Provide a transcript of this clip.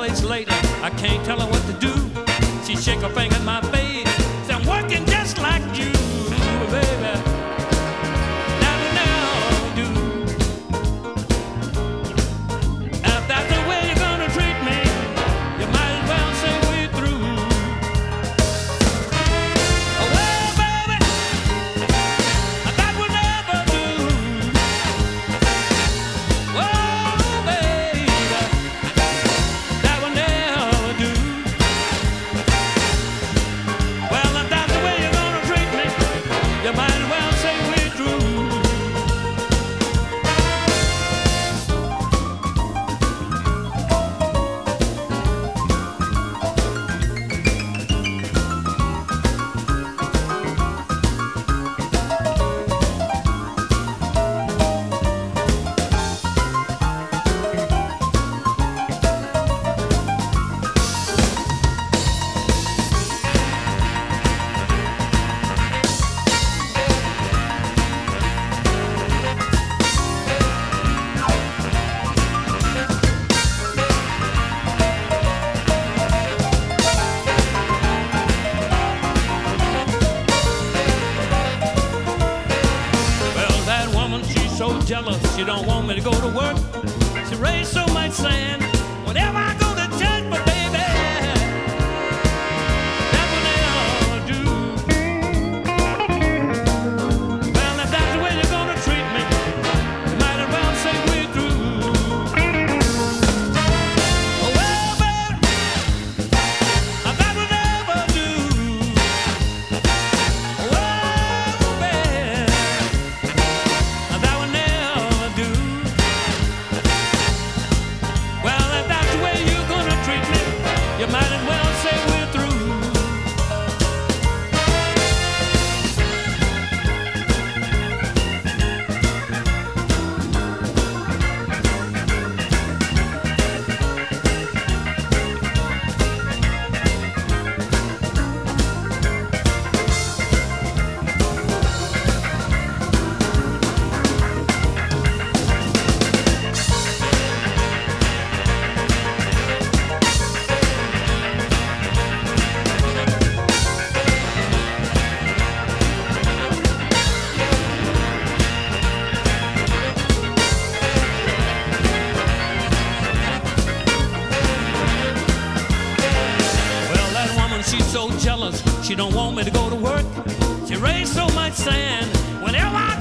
place lately. I can't tell her what to do. She shake her finger in my face. Say, I'm working just like you, baby. Now, now, do. If that's the way you're gonna treat me, you might as well say we're through. Oh, well, baby, that would never do. Oh, baby, that would never do. Well, if that's the way you're gonna treat me, you might as well say we're through. Well, that woman, she's so jealous. She don't want me to go to work. She raised so much sand. Whenever I go to church, but baby, that would never do. Well, if that's the way you're gonna treat me, you might as well say we're through. Oh, well, baby, that would never do. Oh, baby, that would never do. Well, if that's the way you're gonna treat me, you might as well say we're through. Well, that woman, she's so jealous. She don't want me to go to work. She raised so much sand. Whenever I